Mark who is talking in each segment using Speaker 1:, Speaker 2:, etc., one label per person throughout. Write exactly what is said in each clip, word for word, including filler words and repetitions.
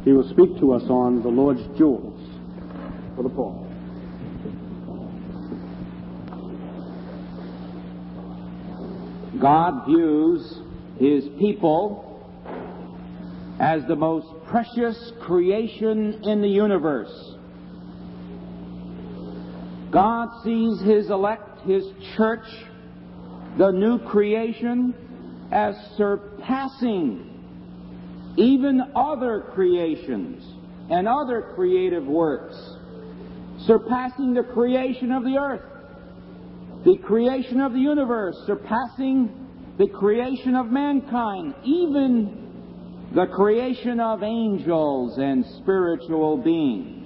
Speaker 1: He will speak to us on the Lord's jewels. Brother Paul.
Speaker 2: God views His people as the most precious creation in the universe. God sees His elect, His church, the new creation, as surpassing even other creations and other creative works, surpassing the creation of the earth, the creation of the universe, surpassing the creation of mankind, even the creation of angels and spiritual beings.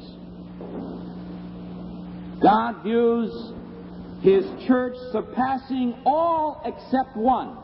Speaker 2: God views His church surpassing all except one.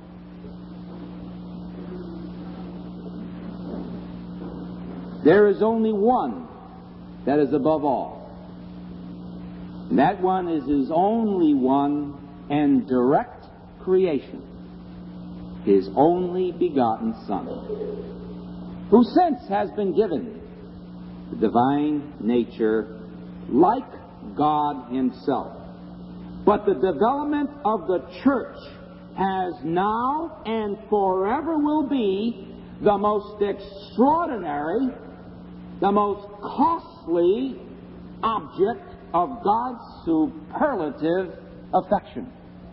Speaker 2: There is only one that is above all. And that one is His only one and direct creation, His only begotten Son, who since has been given the divine nature like God Himself. But the development of the church has now and forever will be the most extraordinary, the most costly object of God's superlative affection.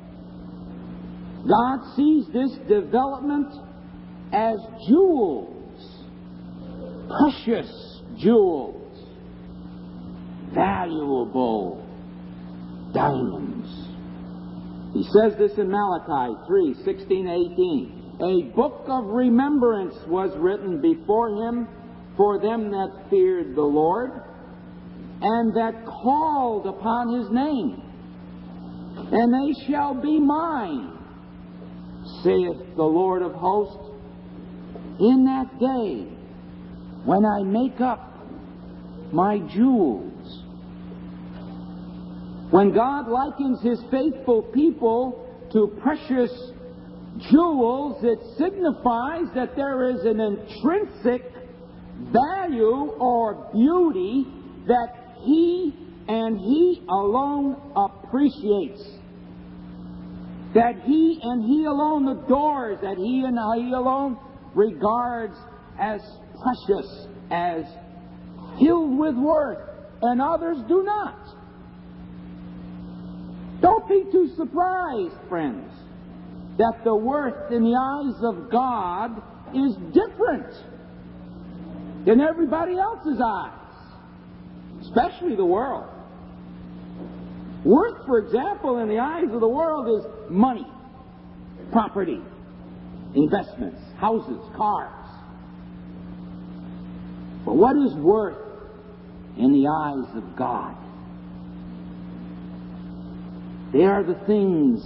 Speaker 2: God sees this development as jewels, precious jewels, valuable diamonds. He says this in Malachi three, sixteen, eighteen. A book of remembrance was written before Him for them that feared the Lord, and that called upon His name. And they shall be mine, saith the Lord of hosts, in that day when I make up my jewels. When God likens His faithful people to precious jewels, it signifies that there is an intrinsic value or beauty that He and He alone appreciates, that He and He alone adores, that He and He alone regards as precious, as filled with worth, and others do not. Don't be too surprised, friends, that the worth in the eyes of God is different than everybody else's eyes, especially the world. Worth, for example, in the eyes of the world is money, property, investments, houses, cars. But what is worth in the eyes of God? They are the things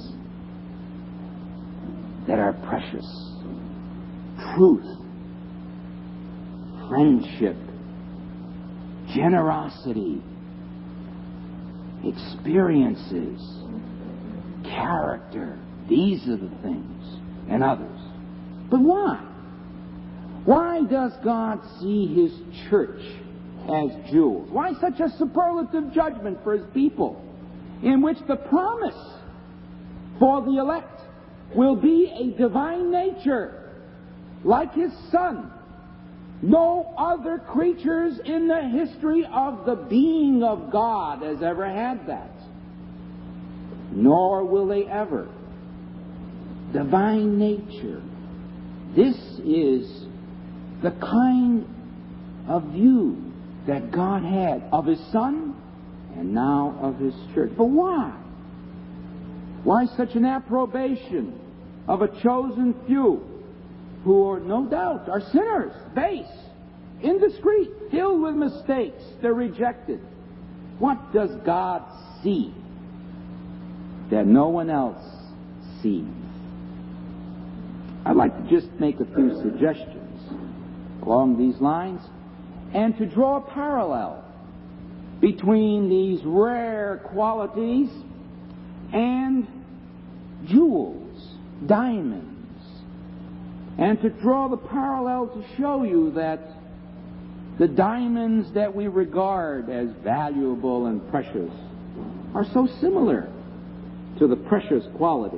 Speaker 2: that are precious. Truth, friendship, generosity, experiences, character. These are the things, and others. But why? Why does God see His church as jewels? Why such a superlative judgment for His people, in which the promise for the elect will be a divine nature like His Son? No other creatures in the history of the being of God has ever had that. Nor will they ever. Divine nature. This is the kind of view that God had of His Son and now of His church. But why? Why such an approbation of a chosen few who are, no doubt, are sinners, base, indiscreet, filled with mistakes? They're rejected. What does God see that no one else sees? I'd like to just make a few suggestions along these lines and to draw a parallel between these rare qualities and jewels, diamonds, and to draw the parallel to show you that The diamonds that we regard as valuable and precious are so similar to the precious qualities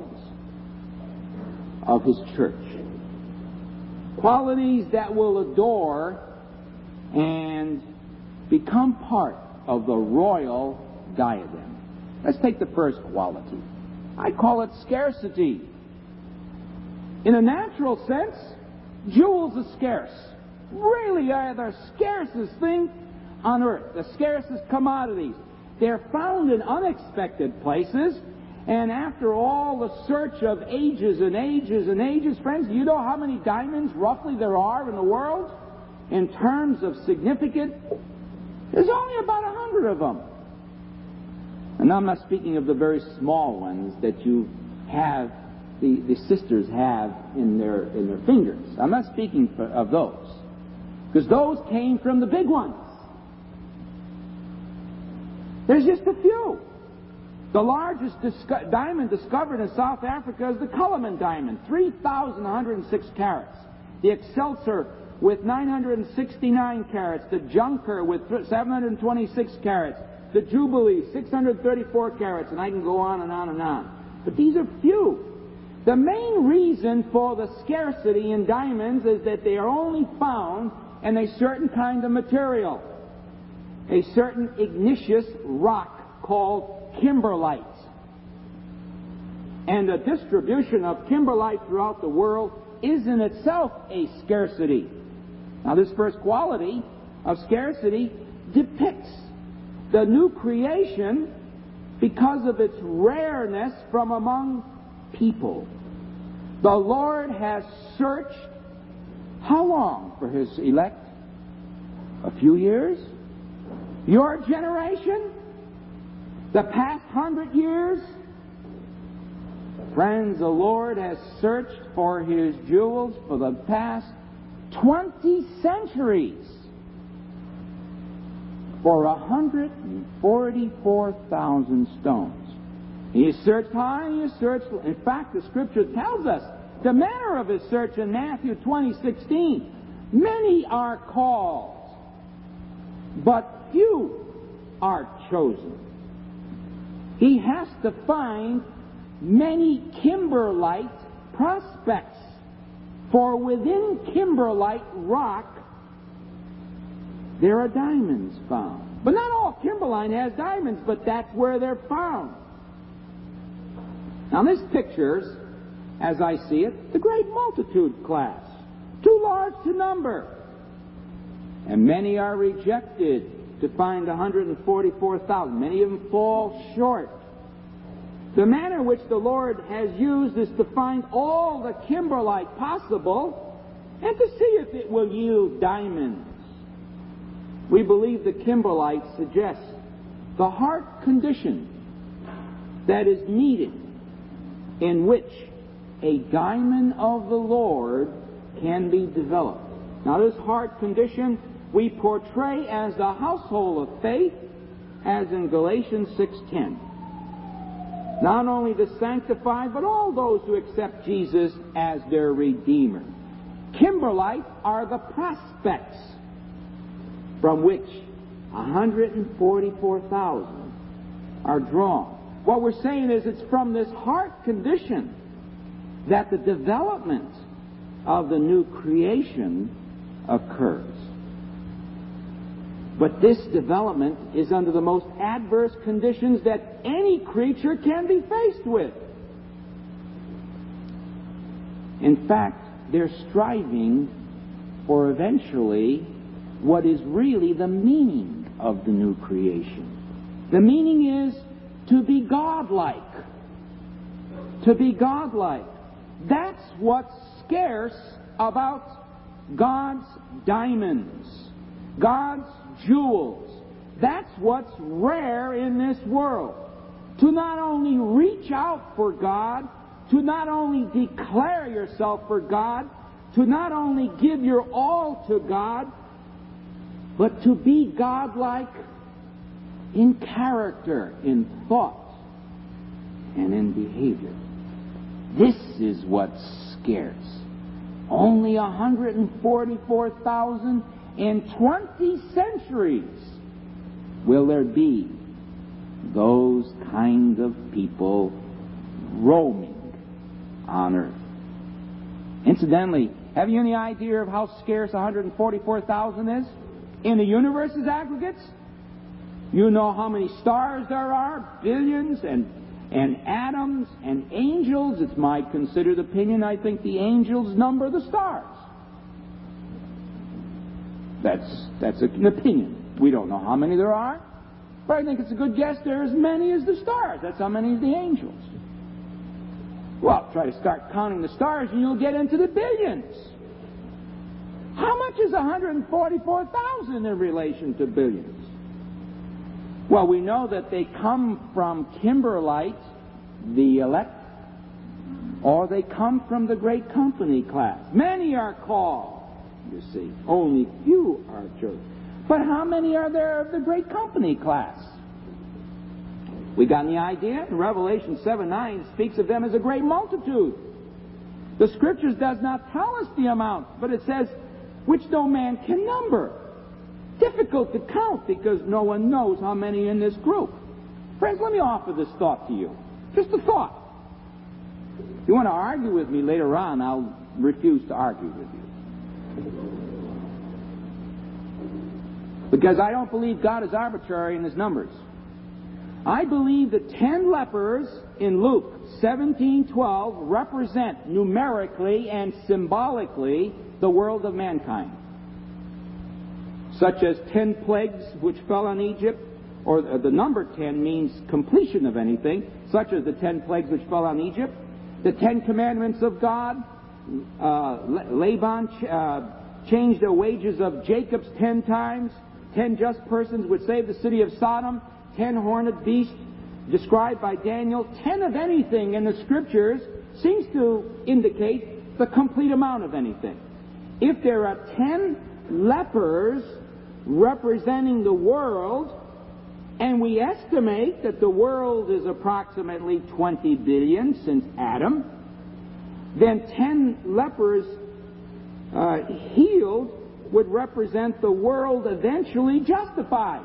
Speaker 2: of His church. Qualities that will adore and become part of the royal diadem. Let's take the first quality. I call it scarcity. In a natural sense, jewels are scarce. Really are the scarcest thing on earth, the scarcest commodities. They're found in unexpected places, and after all the search of ages and ages and ages, friends, do you know how many diamonds roughly there are in the world? In terms of significance, there's only about a hundred of them. And I'm not speaking of the very small ones that you have, the, the sisters have in their, in their fingers. I'm not speaking for, of those. Because those came from the big ones. There's just a few. The largest disco- diamond discovered in South Africa is the Cullinan diamond, three thousand one hundred six carats. The Excelsior with nine hundred sixty-nine carats. The Junker with seven hundred twenty-six carats. The Jubilee, six hundred thirty-four carats. And I can go on and on and on. But these are few. The main reason for the scarcity in diamonds is that they are only found in a certain kind of material, a certain igneous rock called kimberlite. And the distribution of kimberlite throughout the world is in itself a scarcity. Now, this first quality of scarcity depicts the new creation because of its rareness from among people. The Lord has searched how long for His elect? A few years? Your generation? The past hundred years? Friends, the Lord has searched for His jewels for the past twenty centuries. For one hundred forty-four thousand stones. He searched high, He searched low. In fact, the Scripture tells us the manner of His search in Matthew twenty sixteen. Many are called, but few are chosen. He has to find many kimberlite prospects. For within kimberlite rock, there are diamonds found. But not all kimberlite has diamonds, but that's where they're found. Now this pictures, as I see it, the great multitude class. Too large to number. And many are rejected to find one hundred forty-four thousand. Many of them fall short. The manner which the Lord has used is to find all the kimberlite possible and to see if it will yield diamonds. We believe the kimberlite suggests the heart condition that is needed in which a diamond of the Lord can be developed. Now, this heart condition we portray as the household of faith, as in Galatians six ten. Not only the sanctified, but all those who accept Jesus as their Redeemer. Kimberlite are the prospects from which one hundred forty-four thousand are drawn. What we're saying is it's from this heart condition that the development of the new creation occurs. But this development is under the most adverse conditions that any creature can be faced with. In fact, they're striving for eventually what is really the meaning of the new creation. The meaning is to be godlike. To be godlike. That's what's scarce about God's diamonds, God's jewels. That's what's rare in this world. To not only reach out for God, to not only declare yourself for God, to not only give your all to God, but to be godlike in character, in thought, and in behavior. This is what's scarce. Only one hundred forty-four thousand, in twenty centuries will there be those kinds of people roaming on earth. Incidentally, have you any idea of how scarce one hundred forty-four thousand is in the universe's aggregates? You know how many stars there are, billions, and and atoms and angels. It's my considered opinion, I think the angels number the stars. That's that's an opinion. We don't know how many there are, but I think it's a good guess there are as many as the stars. That's how many is the angels. Well, try to start counting the stars and you'll get into the billions. How much is one hundred forty-four thousand in relation to billions? Well, we know that they come from kimberlite, the elect, or they come from the great company class. Many are called, you see. Only few are chosen. But how many are there of the great company class? We got any idea? In Revelation seven nine speaks of them as a great multitude. The Scriptures does not tell us the amount, but it says, which no man can number. Difficult to count because no one knows how many in this group. Friends, let me offer this thought to you. Just a thought. If you want to argue with me later on, I'll refuse to argue with you. Because I don't believe God is arbitrary in his numbers. I believe the ten lepers in Luke seventeen twelve represent numerically and symbolically the world of mankind. Such as ten plagues which fell on Egypt, or the number ten means completion of anything, such as the ten plagues which fell on Egypt, the Ten Commandments of God, uh, Laban ch- uh, changed the wages of Jacob's ten times, ten just persons would save the city of Sodom, ten horned beasts described by Daniel, ten of anything in the Scriptures seems to indicate the complete amount of anything. If there are ten lepers representing the world, and we estimate that the world is approximately twenty billion since Adam, then ten lepers uh, healed would represent the world eventually justified.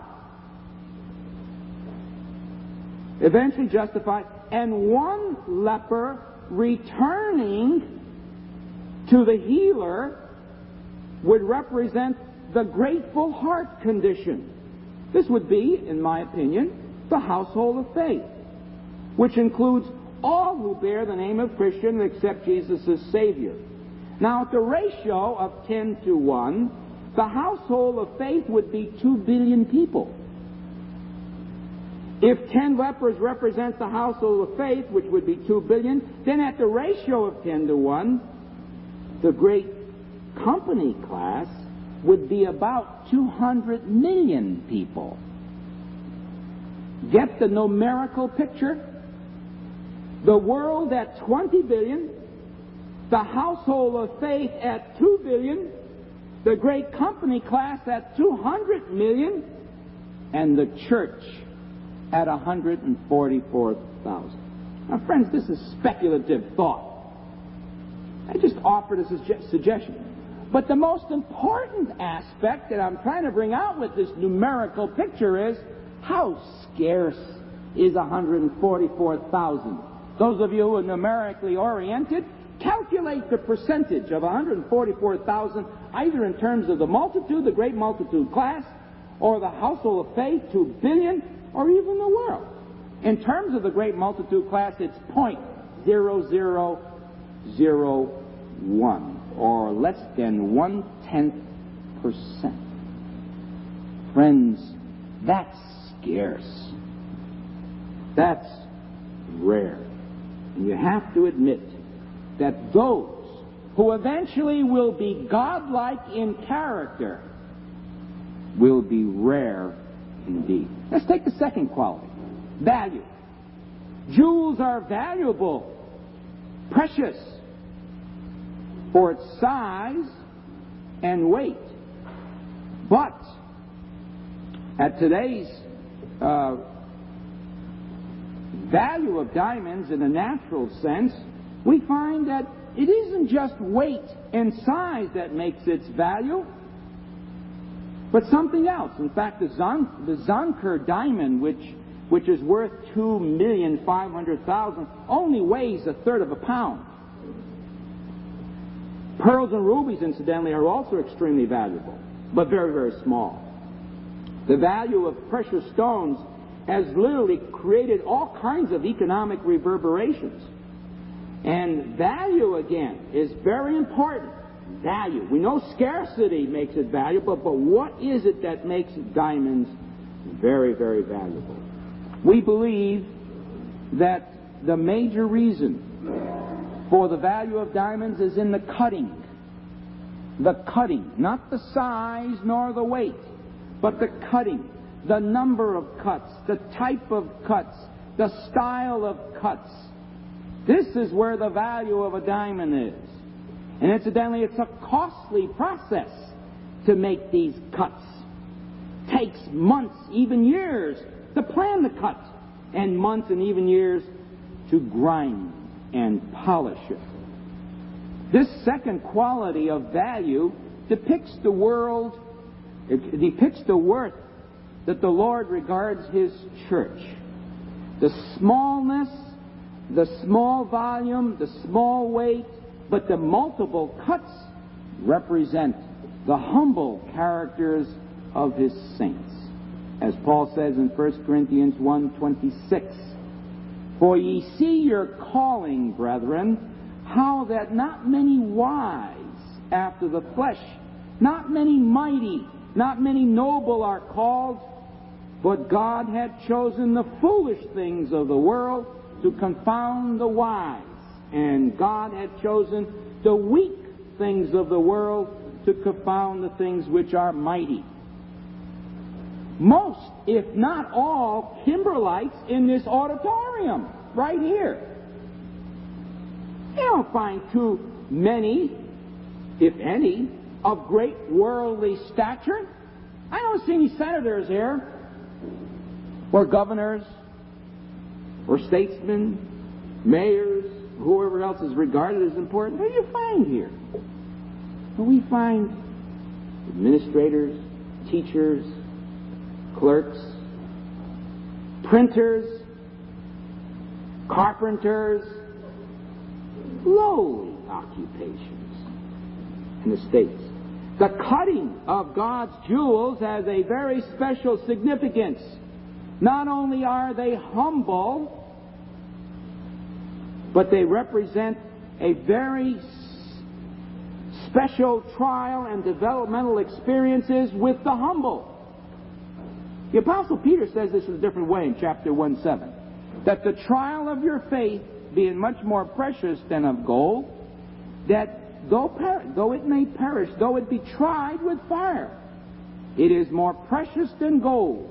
Speaker 2: Eventually justified, and one leper returning to the healer would represent the grateful heart condition. This would be, in my opinion, the household of faith, which includes all who bear the name of Christian and accept Jesus as Savior. Now, at the ratio of ten to one, the household of faith would be two billion people. If ten lepers represent the household of faith, which would be two billion, then at the ratio of ten to one, the great company class would be about two hundred million people. Get the numerical picture? The world at twenty billion, the household of faith at two billion, the great company class at two hundred million, and the church at one hundred forty-four thousand. Now, friends, this is speculative thought. I just offered a suge- suggestion. But the most important aspect that I'm trying to bring out with this numerical picture is how scarce is one hundred forty-four thousand. Those of you who are numerically oriented, calculate the percentage of one hundred forty-four thousand either in terms of the multitude, the great multitude class, or the household of faith, two billion, or even the world. In terms of the great multitude class, it's zero point zero zero zero one, or less than one-tenth percent. Friends, that's scarce. That's rare. And you have to admit that those who eventually will be godlike in character will be rare indeed. Let's take the second quality, value. Jewels are valuable, precious, for its size and weight. But at today's uh, value of diamonds in a natural sense, we find that it isn't just weight and size that makes its value. but something else. In fact, the, Zon, the Zonker diamond, which, which is worth two million five hundred thousand dollars, only weighs a third of a pound. Pearls and rubies, incidentally, are also extremely valuable, but very, very small. The value of precious stones has literally created all kinds of economic reverberations. And value, again, is very important. Value. We know scarcity makes it valuable, but what is it that makes diamonds very, very valuable? We believe that the major reason for the value of diamonds is in the cutting. The cutting, not the size nor the weight, but the cutting, the number of cuts, the type of cuts, the style of cuts. This is where the value of a diamond is. And incidentally, it's a costly process to make these cuts. It takes months, even years, to plan the cut, and months and even years to grind and polish it. This second quality of value depicts the world, it depicts the worth that the Lord regards His church. The smallness, the small volume, the small weight, but the multiple cuts represent the humble characters of His saints. As Paul says in First Corinthians one twenty-six, "For ye see your calling, brethren, how that not many wise after the flesh, not many mighty, not many noble are called, but God hath chosen the foolish things of the world to confound the wise, and God hath chosen the weak things of the world to confound the things which are mighty." Most, if not all, Kimberlites in this auditorium, right here. You don't find too many, if any, of great worldly stature. I don't see any senators here, or governors, or statesmen, mayors, whoever else is regarded as important. What do you find here? Well, we find administrators, teachers, clerks, printers, carpenters, lowly occupations in the States. The cutting of God's jewels has a very special significance. Not only are they humble, but they represent a very special trial and developmental experiences with the humble. The Apostle Peter says this in a different way in chapter one seven, that the trial of your faith, being much more precious than of gold, that though, per- though it may perish, though it be tried with fire, it is more precious than gold.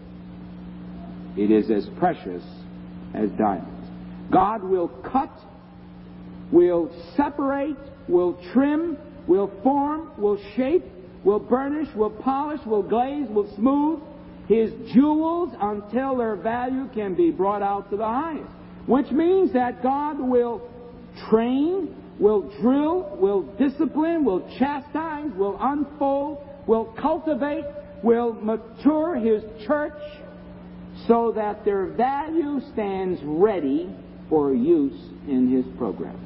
Speaker 2: It is as precious as diamonds. God will cut, will separate, will trim, will form, will shape, will burnish, will polish, will glaze, will smooth His jewels until their value can be brought out to the highest. Which means that God will train, will drill, will discipline, will chastise, will unfold, will cultivate, will mature His church so that their value stands ready for use in His program.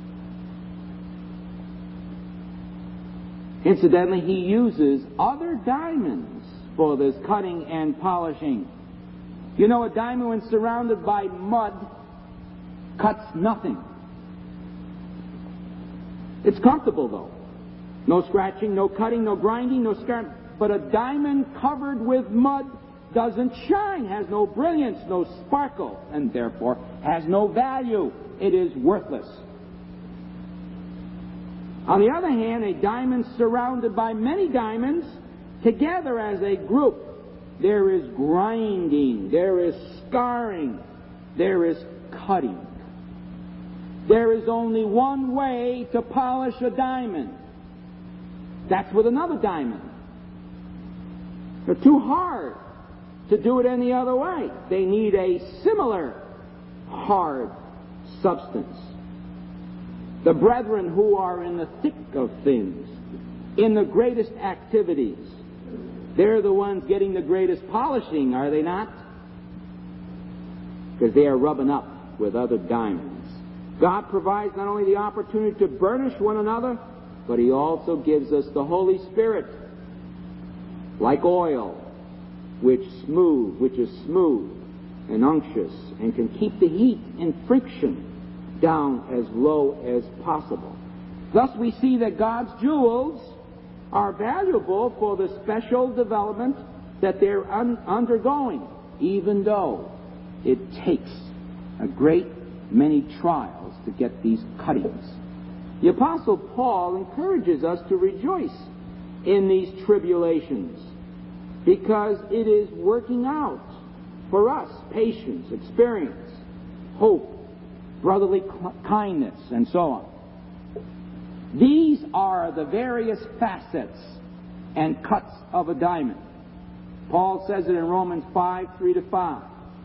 Speaker 2: Incidentally, He uses other diamonds for this cutting and polishing. You know, a diamond, when surrounded by mud, cuts nothing. It's comfortable, though. No scratching, no cutting, no grinding, no scar. But a diamond covered with mud doesn't shine, has no brilliance, no sparkle, and therefore has no value. It is worthless. On the other hand, a diamond surrounded by many diamonds, together as a group, there is grinding, there is scarring, there is cutting. There is only one way to polish a diamond. That's with another diamond. They're too hard to do it any other way. They need a similar hard substance. The brethren who are in the thick of things, in the greatest activities, They're the ones getting the greatest polishing, are they not? Because they are rubbing up with other diamonds. God provides not only the opportunity to burnish one another, but He also gives us the Holy Spirit, like oil, which smooth, which is smooth and unctuous, and can keep the heat and friction down as low as possible. Thus we see that God's jewels are valuable for the special development that they're un- undergoing, even though it takes a great many trials to get these cuttings. The Apostle Paul encourages us to rejoice in these tribulations because it is working out for us patience, experience, hope, brotherly kindness, and so on. These are the various facets and cuts of a diamond. Paul says it in Romans five, three to five.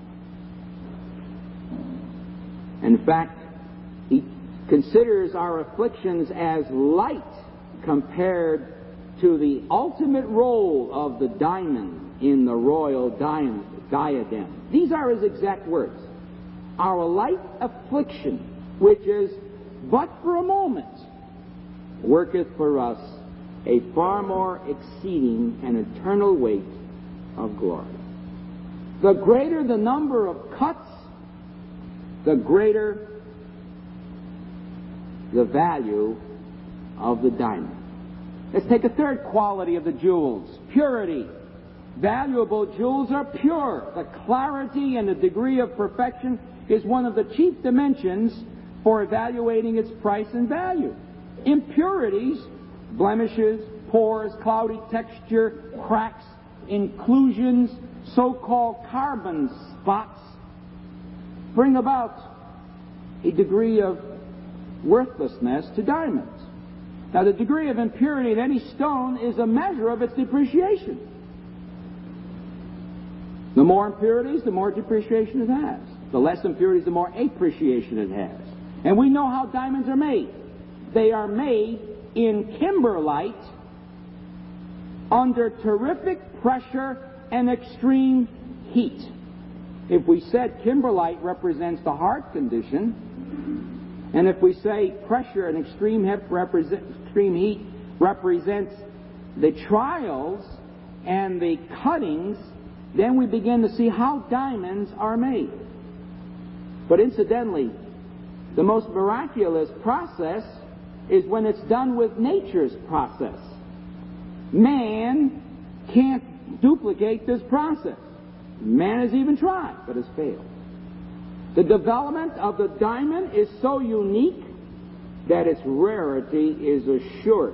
Speaker 2: In fact, he considers our afflictions as light compared to the ultimate role of the diamond in the royal diadem. These are his exact words. Our light affliction, which is but for a moment, worketh for us a far more exceeding and eternal weight of glory. The greater the number of cuts, the greater the value of the diamond. Let's take a third quality of the jewels, purity. Valuable jewels are pure. The clarity and the degree of perfection is one of the chief dimensions for evaluating its price and value. Impurities, blemishes, pores, cloudy texture, cracks, inclusions, so-called carbon spots, bring about a degree of worthlessness to diamonds. Now, the degree of impurity in any stone is a measure of its depreciation. The more impurities, the more depreciation it has. The less impurities, the more appreciation it has. And we know how diamonds are made. They are made in kimberlite under terrific pressure and extreme heat. If we said kimberlite represents the heart condition, and if we say pressure and extreme heat, represent, extreme heat represents the trials and the cuttings, then we begin to see how diamonds are made. But incidentally, the most miraculous process is when it's done with nature's process. Man can't duplicate this process. Man has even tried, but has failed. The development of the diamond is so unique that its rarity is assured.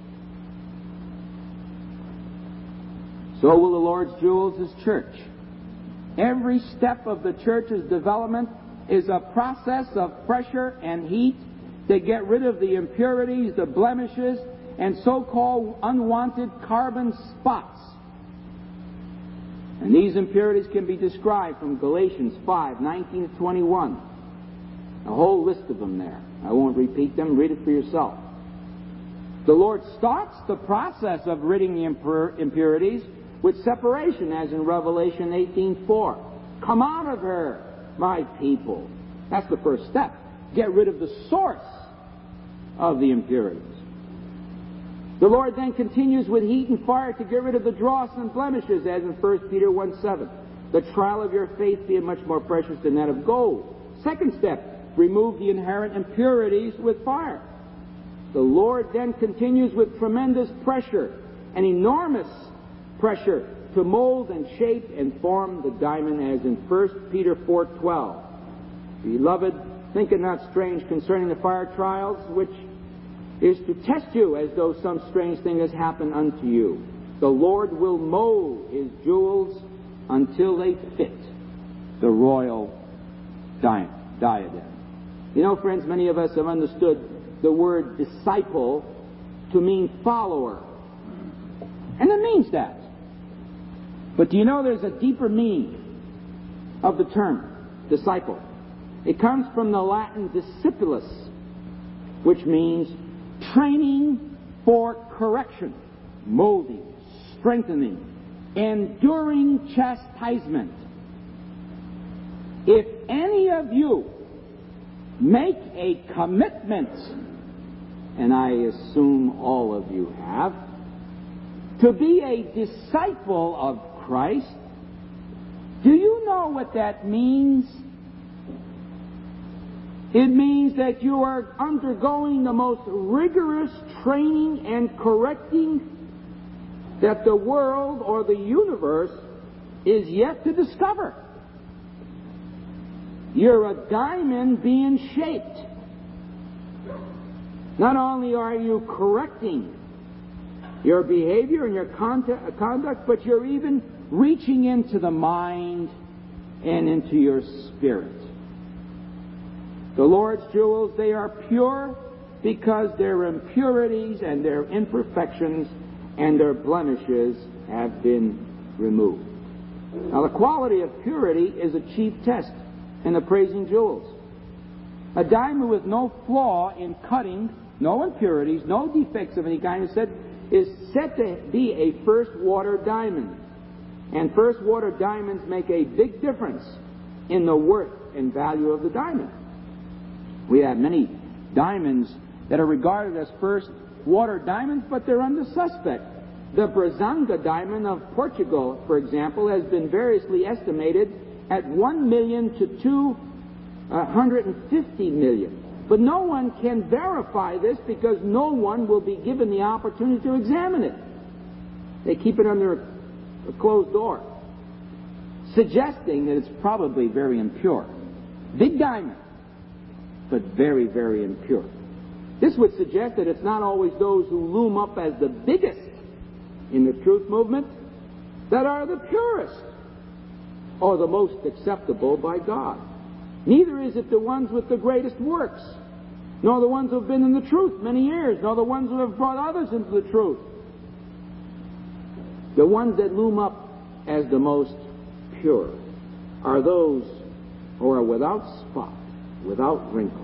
Speaker 2: So will the Lord's jewels, His church. Every step of the church's development is a process of pressure and heat to get rid of the impurities, the blemishes, and so-called unwanted carbon spots. And these impurities can be described from Galatians five, nineteen to twenty-one. A whole list of them there. I won't repeat them. Read it for yourself. The Lord starts the process of ridding the impur- impurities with separation, as in Revelation eighteen four. Come out of her, my people. That's the first step. Get rid of the source of the impurities. The Lord then continues with heat and fire to get rid of the dross and blemishes, as in First Peter one seven. The trial of your faith being much more precious than that of gold. Second step, remove the inherent impurities with fire. The Lord then continues with tremendous pressure, an enormous pressure, to mold and shape and form the diamond, as in First Peter four twelve. Beloved, think it not strange concerning the fire trials, which is to test you as though some strange thing has happened unto you. The Lord will mold His jewels until they fit the royal diadem. You know, friends, many of us have understood the word disciple to mean follower. And it means that. But do you know there's a deeper meaning of the term disciple? It comes from the Latin discipulus, which means training for correction, molding, strengthening, enduring chastisement. If any of you make a commitment, and I assume all of you have, to be a disciple of Christ, do you know what that means? It means that you are undergoing the most rigorous training and correcting that the world or the universe is yet to discover. You're a diamond being shaped. Not only are you correcting your behavior and your conduct, but you're even reaching into the mind and into your spirit. The Lord's jewels, they are pure because their impurities and their imperfections and their blemishes have been removed. Now, the quality of purity is a chief test in appraising jewels. A diamond with no flaw in cutting, no impurities, no defects of any kind, is said, is said to be a first water diamond. And first water diamonds make a big difference in the worth and value of the diamond. We have many diamonds that are regarded as first water diamonds, but they're under suspect. The Brazanga diamond of Portugal, for example, has been variously estimated at one million to two hundred fifty million. But no one can verify this because no one will be given the opportunity to examine it. They keep it under a, a closed door, suggesting that it's probably very impure. Big diamond, but very, very impure. This would suggest that it's not always those who loom up as the biggest in the truth movement that are the purest or the most acceptable by God. Neither is it the ones with the greatest works, nor the ones who have been in the truth many years, nor the ones who have brought others into the truth. The ones that loom up as the most pure are those who are without spot, without wrinkle.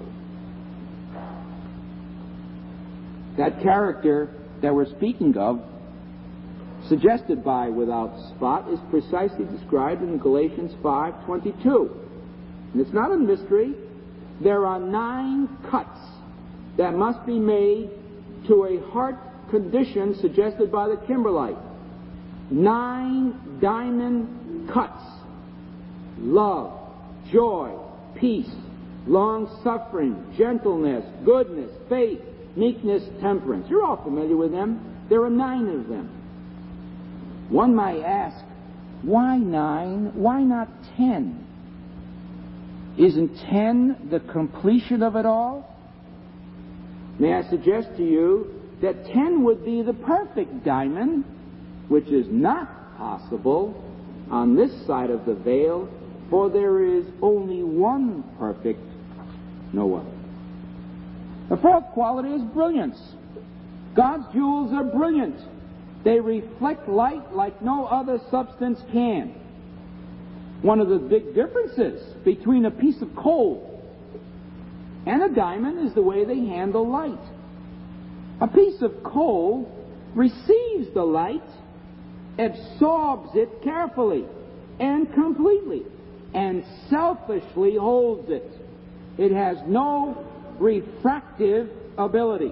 Speaker 2: That character that we're speaking of, suggested by without spot, is precisely described in Galatians five twenty-two. And it's not a mystery. There are nine cuts that must be made to a heart condition suggested by the Kimberlite. Nine diamond cuts. Love, joy, peace, long-suffering, gentleness, goodness, faith, meekness, temperance. You're all familiar with them. There are nine of them. One might ask, why nine? Why not ten? Isn't ten the completion of it all? May I suggest to you that ten would be the perfect diamond, which is not possible on this side of the veil, for there is only one perfect, no other. The fourth quality is brilliance. God's jewels are brilliant. They reflect light like no other substance can. One of the big differences between a piece of coal and a diamond is the way they handle light. A piece of coal receives the light, absorbs it carefully and completely, and selfishly holds it. It has no refractive ability.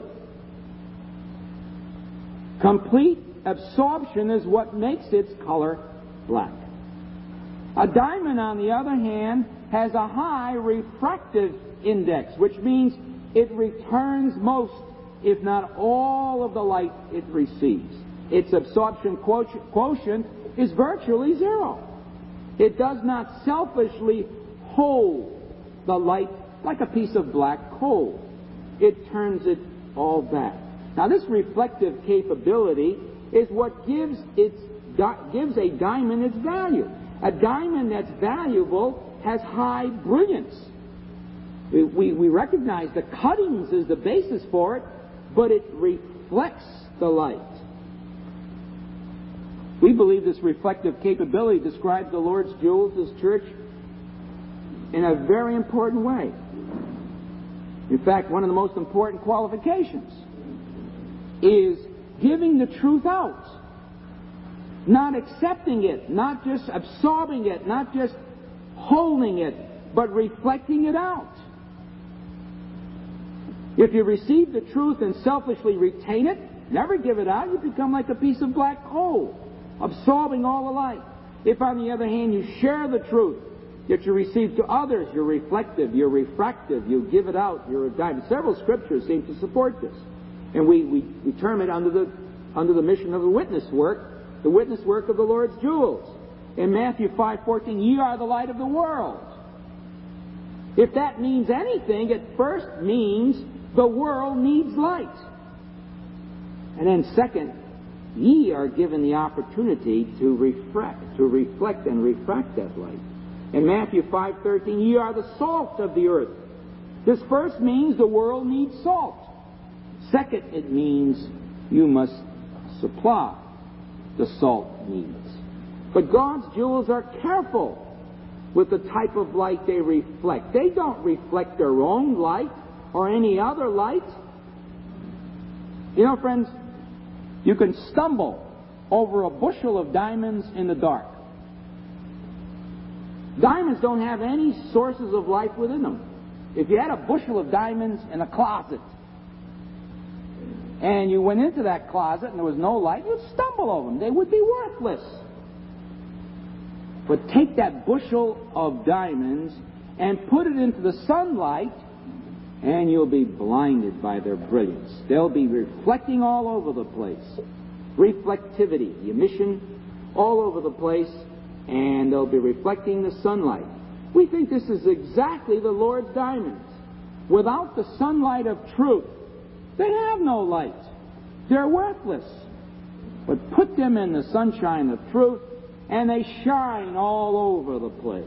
Speaker 2: Complete absorption is what makes its color black. A diamond, on the other hand, has a high refractive index, which means it returns most, if not all, of the light it receives. Its absorption quotient is virtually zero. It does not selfishly hold the light like a piece of black coal. It turns it all back. Now, this reflective capability is what gives its gives a diamond its value. A diamond that's valuable has high brilliance. We, we, we recognize the cuttings is the basis for it, but it reflects the light. We believe this reflective capability describes the Lord's jewels, His church, in a very important way. In fact, one of the most important qualifications is giving the truth out. not accepting it, not just absorbing it, not just holding it, but reflecting it out. If you receive the truth and selfishly retain it, never give it out, you become like a piece of black coal, absorbing all the light. If, on the other hand, you share the truth that you receive to others, you're reflective, you're refractive, you give it out, you're a diamond. Several scriptures seem to support this. And we, we, we term it under the, under the mission of the witness work, the witness work of the Lord's jewels. In Matthew five fourteen, ye are the light of the world. If that means anything, it first means the world needs light. And then second, ye are given the opportunity to reflect, to reflect and refract that light. In Matthew five thirteen, ye are the salt of the earth. This first means the world needs salt. Second, it means you must supply the salt needs. But God's jewels are careful with the type of light they reflect. They don't reflect their own light or any other light. You know, friends, you can stumble over a bushel of diamonds in the dark. Diamonds don't have any sources of light within them. If you had a bushel of diamonds in a closet, and you went into that closet and there was no light, you'd stumble over them. They would be worthless. But take that bushel of diamonds and put it into the sunlight, and you'll be blinded by their brilliance. They'll be reflecting all over the place. Reflectivity, the emission all over the place, and they'll be reflecting the sunlight. We think this is exactly the Lord's diamonds. Without the sunlight of truth, they have no light. They're worthless. But put them in the sunshine of truth, and they shine all over the place.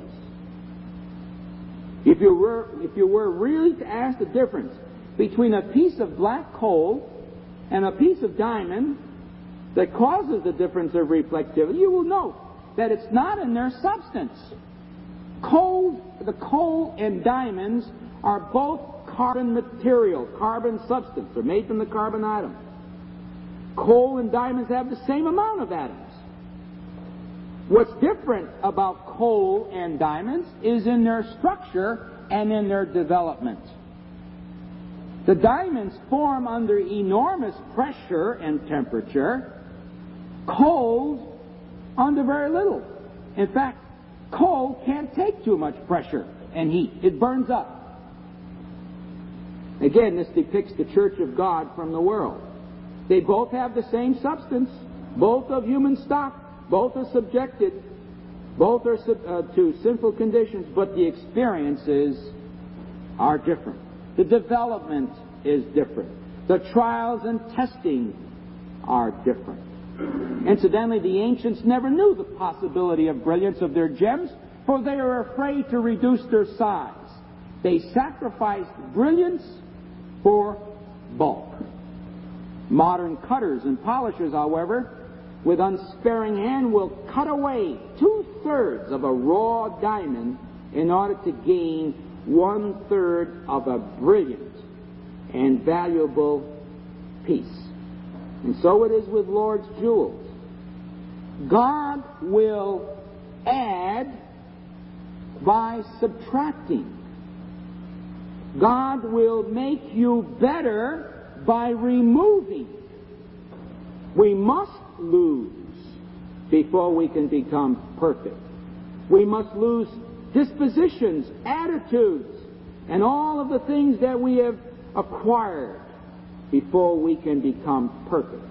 Speaker 2: If you were, if you were really to ask the difference between a piece of black coal and a piece of diamond that causes the difference of reflectivity, you will note that it's not in their substance. Coal, the coal and diamonds are both carbon material, carbon substance. They're made from the carbon atom. Coal and diamonds have the same amount of atoms. What's different about coal and diamonds is in their structure and in their development. The diamonds form under enormous pressure and temperature. Coal under very little. In fact, coal can't take too much pressure and heat. It burns up. Again, this depicts the church of God from the world. They both have the same substance, both of human stock, both are subjected, both are sub, uh, to sinful conditions, but the experiences are different. The development is different. The trials and testing are different. Incidentally, the ancients never knew the possibility of brilliance of their gems, for they were afraid to reduce their size. They sacrificed brilliance for bulk. Modern cutters and polishers, however, with unsparing hand will cut away two-thirds of a raw diamond in order to gain one-third of a brilliant and valuable piece. And so it is with Lord's jewels. God will add by subtracting. God will make you better by removing. We must lose before we can become perfect. We must lose dispositions, attitudes, and all of the things that we have acquired before we can become perfect.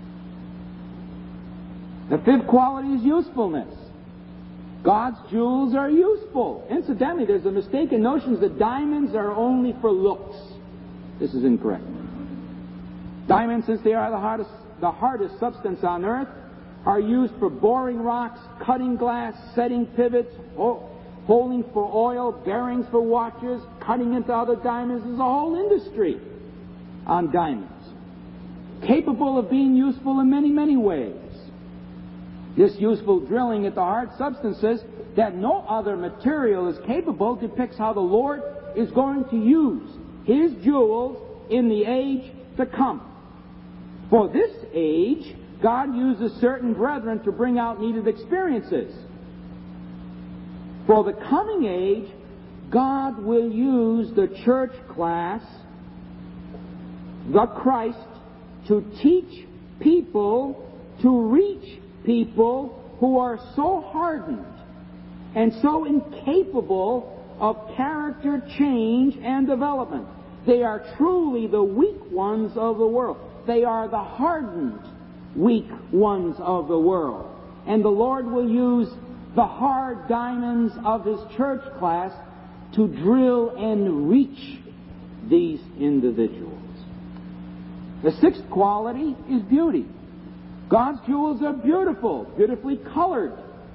Speaker 2: The fifth quality is usefulness. God's jewels are useful. Incidentally, there's a mistaken notion that diamonds are only for looks. This is incorrect. Diamonds, since they are the hardest, the hardest substance on earth, are used for boring rocks, cutting glass, setting pivots, holding for oil, bearings for watches, cutting into other diamonds. There's a whole industry on diamonds, capable of being useful in many, many ways. This useful drilling at the hard substances that no other material is capable depicts how the Lord is going to use His jewels in the age to come. For this age God uses certain brethren to bring out needed experiences. For the coming age, God will use the church class, the Christ, to teach people, to reach people who are so hardened and so incapable of character change and development. They are truly the weak ones of the world. They are the hardened weak ones of the world. And the Lord will use the hard diamonds of His church class to drill and reach these individuals. The sixth quality is beauty. God's jewels are beautiful, beautifully colored.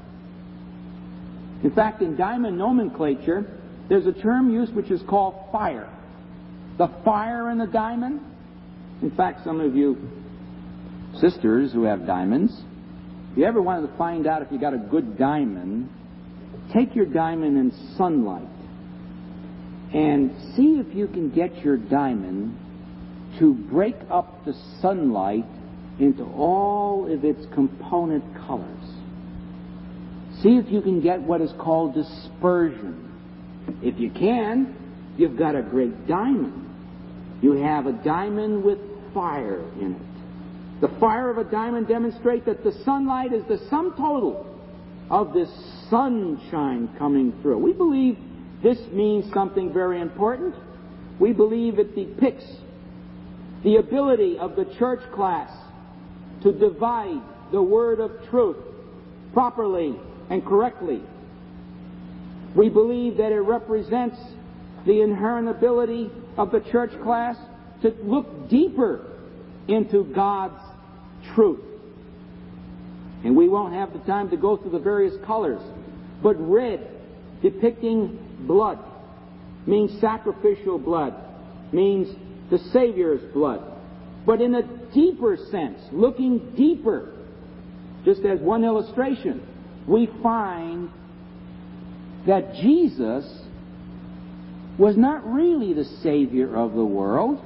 Speaker 2: In fact, in diamond nomenclature, there's a term used which is called fire. The fire in the diamond. In fact, some of you sisters who have diamonds, if you ever wanted to find out if you got a good diamond, take your diamond in sunlight and see if you can get your diamond to break up the sunlight into all of its component colors. See if you can get what is called dispersion. If you can, you've got a great diamond. You have a diamond with fire in it. The fire of a diamond demonstrates that the sunlight is the sum total of this sunshine coming through. We believe this means something very important. We believe it depicts the ability of the church class to divide the word of truth properly and correctly. We believe that it represents the inherent ability of the church class to look deeper into God's truth. And we won't have the time to go through the various colors, but red, depicting blood, means sacrificial blood, means the Savior's blood. But in a deeper sense, looking deeper, just as one illustration, we find that Jesus was not really the Savior of the world.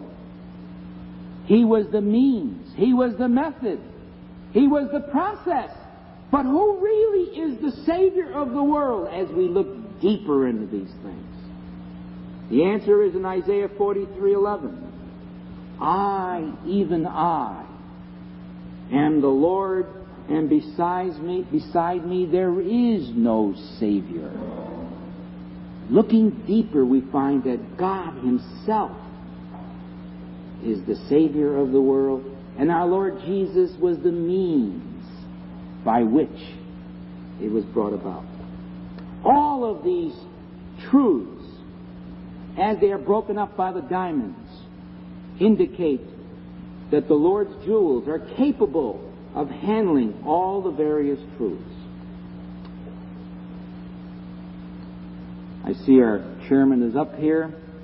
Speaker 2: He was the means. He was the method. He was the process. But who really is the Savior of the world as we look deeper into these things? The answer is in Isaiah forty-three eleven. I, even I, am the Lord, and besides me, beside me there is no Savior. Looking deeper, we find that God Himself is the Savior of the world, and our Lord Jesus was the means by which it was brought about. All of these truths, as they are broken up by the diamonds, indicate that the Lord's jewels are capable of handling all the various truths. I see our chairman is up here,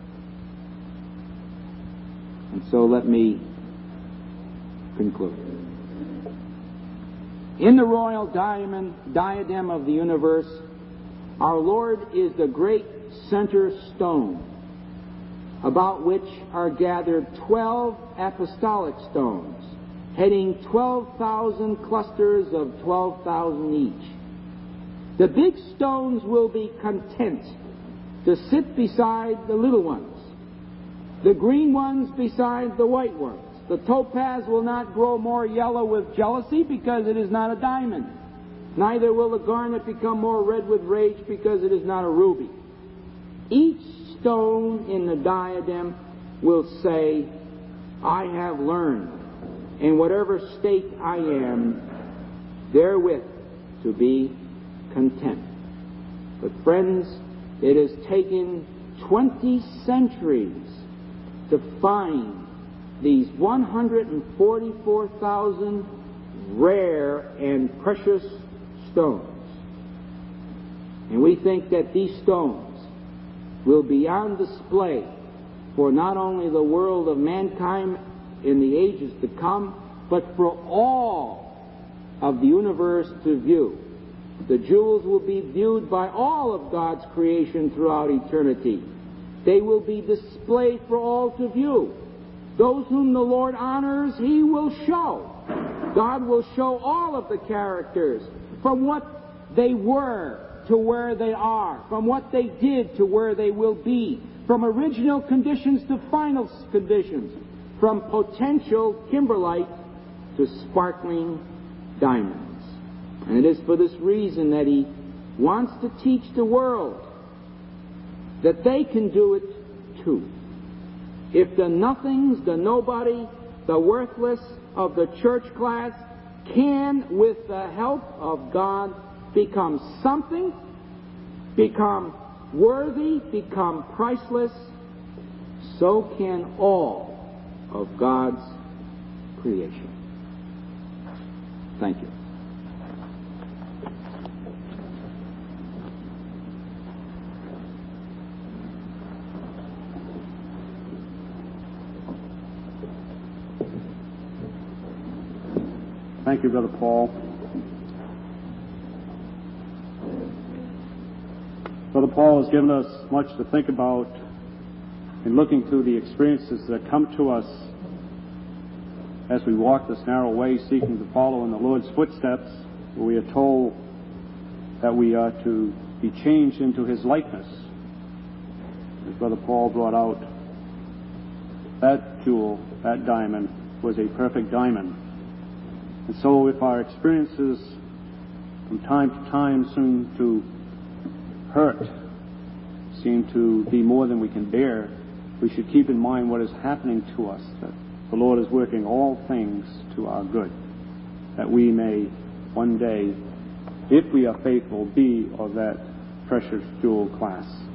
Speaker 2: and so let me conclude. In the royal diamond, diadem of the universe, our Lord is the great center stone, about which are gathered twelve apostolic stones, heading twelve thousand clusters of twelve thousand each. The big stones will be content to sit beside the little ones, the green ones beside the white ones. The topaz will not grow more yellow with jealousy because it is not a diamond. Neither will the garnet become more red with rage because it is not a ruby. Each stone in the diadem will say, I have learned, in whatever state I am, therewith to be content. But friends, it has taken twenty centuries to find these one hundred forty-four thousand rare and precious stones. And we think that these stones will be on display for not only the world of mankind in the ages to come, but for all of the universe to view. The jewels will be viewed by all of God's creation throughout eternity. They will be displayed for all to view. Those whom the Lord honors, He will show. God will show all of the characters, from what they were to where they are, from what they did to where they will be, from original conditions to final conditions, from potential kimberlite to sparkling diamonds. And it is for this reason that he wants to teach the world that they can do it too. If the nothings, the nobody, the worthless of the church class can, with the help of God, become something, become worthy, become priceless, so can all of God's creation. Thank you.
Speaker 1: Thank you, Brother Paul. Brother Paul has given us much to think about in looking through the experiences that come to us as we walk this narrow way seeking to follow in the Lord's footsteps, where we are told that we are to be changed into His likeness. As Brother Paul brought out, that jewel, that diamond, was a perfect diamond. And so if our experiences from time to time seem to hurt, seem to be more than we can bear, we should keep in mind what is happening to us, that the Lord is working all things to our good, that we may one day, if we are faithful, be of that precious jewel class.